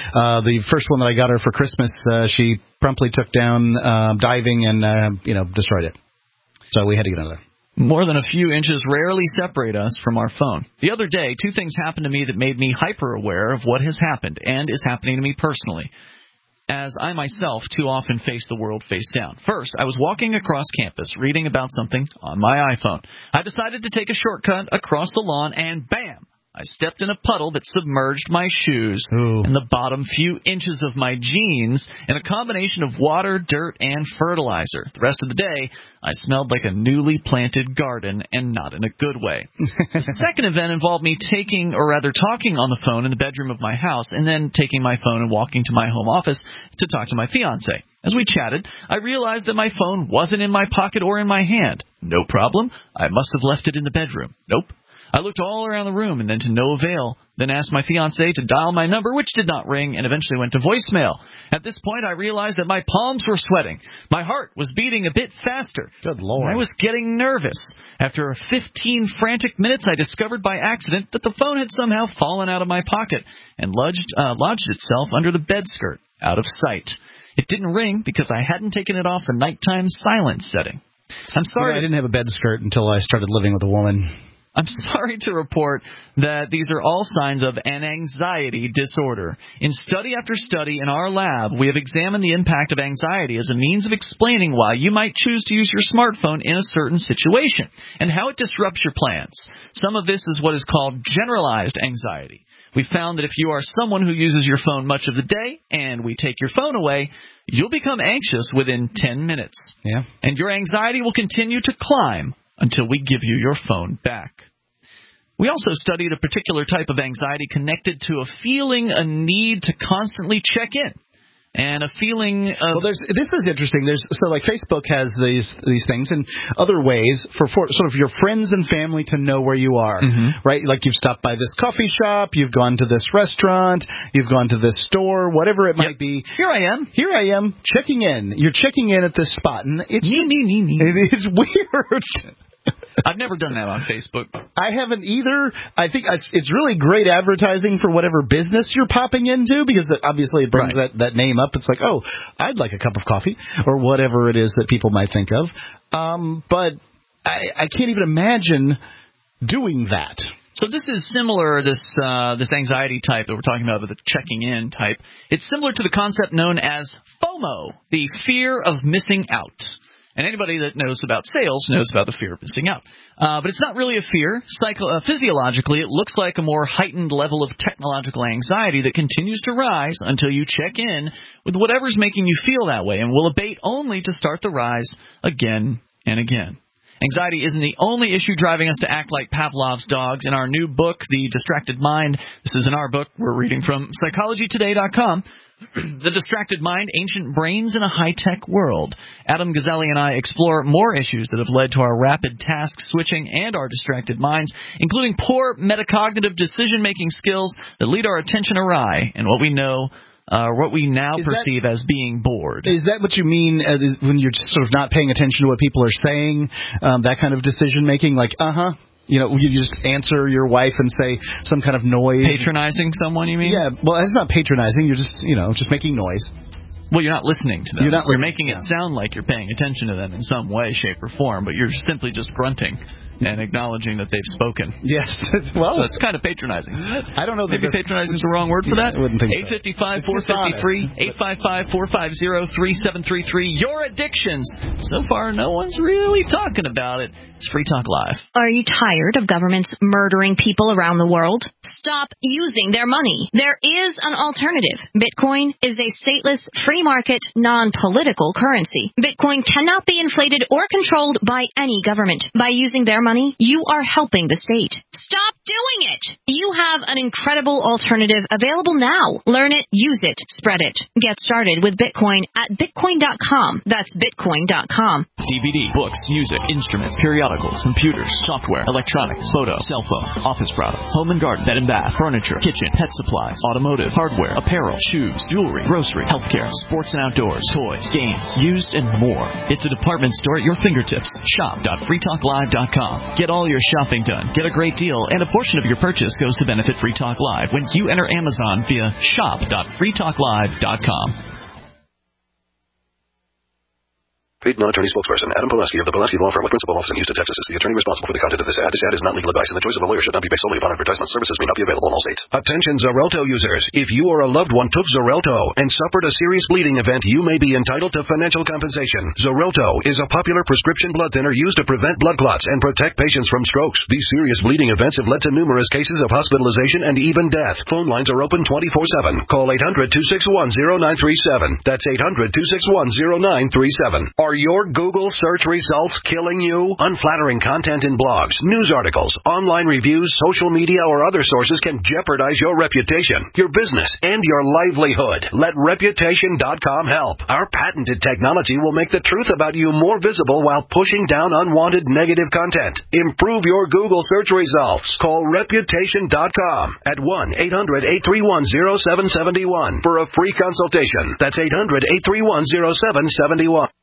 The first one that I got her for Christmas, she promptly took down diving and destroyed it. So we had to get another. More than a few inches rarely separate us from our phone. The other day, 2 things happened to me that made me hyper-aware of what has happened and is happening to me personally, as I myself too often face the world face down. First, I was walking across campus reading about something on my iPhone. I decided to take a shortcut across the lawn and bam! I stepped in a puddle that submerged my shoes and the bottom few inches of my jeans in a combination of water, dirt, and fertilizer. The rest of the day, I smelled like a newly planted garden, and not in a good way. The second event involved me talking on the phone in the bedroom of my house, and then taking my phone and walking to my home office to talk to my fiancé. As we chatted, I realized that my phone wasn't in my pocket or in my hand. No problem. I must have left it in the bedroom. Nope. I looked all around the room and then to no avail, then asked my fiancé to dial my number, which did not ring, and eventually went to voicemail. At this point, I realized that my palms were sweating. My heart was beating a bit faster. Good Lord. I was getting nervous. After 15 frantic minutes, I discovered by accident that the phone had somehow fallen out of my pocket and lodged itself under the bed skirt, out of sight. It didn't ring because I hadn't taken it off the nighttime silence setting. I'm sorry. I didn't have a bed skirt until I started living with a woman. I'm sorry to report that these are all signs of an anxiety disorder. In study after study in our lab, we have examined the impact of anxiety as a means of explaining why you might choose to use your smartphone in a certain situation and how it disrupts your plans. Some of this is what is called generalized anxiety. We found that if you are someone who uses your phone much of the day and we take your phone away, you'll become anxious within 10 minutes. Yeah. And your anxiety will continue to climb until we give you your phone back. We also studied a particular type of anxiety connected to a feeling, a need to constantly check in. And a feeling of... Well, this is interesting. Like Facebook has these things and other ways for sort of your friends and family to know where you are, right? Like you've stopped by this coffee shop, you've gone to this restaurant, you've gone to this store, whatever it might be. Here I am, checking in. You're checking in at this spot, and it's It's weird. I've never done that on Facebook. I haven't either. I think it's really great advertising for whatever business you're popping into, because obviously it brings that name up. It's like, oh, I'd like a cup of coffee, or whatever it is that people might think of. But I can't even imagine doing that. So this is similar, this anxiety type that we're talking about, the checking in type. It's similar to the concept known as FOMO, the fear of missing out. And anybody that knows about sales knows about the fear of missing out. But it's not really a fear. Physiologically, it looks like a more heightened level of technological anxiety that continues to rise until you check in with whatever's making you feel that way, and will abate only to start the rise again and again. Anxiety isn't the only issue driving us to act like Pavlov's dogs. In our new book, The Distracted Mind, this is in our book, we're reading from PsychologyToday.com, The Distracted Mind, Ancient Brains in a High-Tech World. Adam Gazzaley and I explore more issues that have led to our rapid task switching and our distracted minds, including poor metacognitive decision-making skills that lead our attention awry, and what we now perceive as being bored. Is that what you mean when you're just sort of not paying attention to what people are saying? That kind of decision-making, like, you know, you just answer your wife and say some kind of noise. Patronizing someone, you mean? Yeah, well, it's not patronizing. You're just making noise. Well, you're not listening to them. You're making it sound like you're paying attention to them in some way, shape, or form, but you're simply just grunting and acknowledging that they've spoken. Yes. Well, so it's kind of patronizing, isn't it? I don't know. Maybe patronizing is the wrong word for that? I wouldn't think so. 855-453, 855-450-3733. Your addictions. So far, no one's really talking about it. It's Free Talk Live. Are you tired of governments murdering people around the world? Stop using their money. There is an alternative. Bitcoin is a stateless, free market, non-political currency. Bitcoin cannot be inflated or controlled by any government. By using their money, you are helping the state. Stop doing it! You have an incredible alternative available now. Learn it, use it, spread it. Get started with Bitcoin at Bitcoin.com. That's Bitcoin.com. DVD, books, music, instruments, periodicals, computers, software, electronics, photo, cell phone, office products, home and garden, bed and bath, furniture, kitchen, pet supplies, automotive, hardware, apparel, shoes, jewelry, grocery, healthcare, sports and outdoors, toys, games, used, and more. It's a department store at your fingertips. Shop.freetalklive.com. Get all your shopping done. Get a great deal, and a portion of your purchase goes to benefit Free Talk Live when you enter Amazon via shop.freetalklive.com. Paid non-attorney spokesperson Adam Pulaski of the Pulaski Law Firm with principal office in Houston, Texas is the attorney responsible for the content of this ad. This ad is not legal advice, and the choice of a lawyer should not be based solely upon advertisement. Services may not be available in all states. Attention Xarelto users. If you or a loved one took Xarelto and suffered a serious bleeding event, you may be entitled to financial compensation. Xarelto is a popular prescription blood thinner used to prevent blood clots and protect patients from strokes. These serious bleeding events have led to numerous cases of hospitalization and even death. Phone lines are open 24/7. Call 800-261-0937. That's 800-261-0937. Are your Google search results killing you? Unflattering content in blogs, news articles, online reviews, social media, or other sources can jeopardize your reputation, your business, and your livelihood. Let Reputation.com help. Our patented technology will make the truth about you more visible while pushing down unwanted negative content. Improve your Google search results. Call Reputation.com at 1-800-831-0771 for a free consultation. That's 800-831-0771.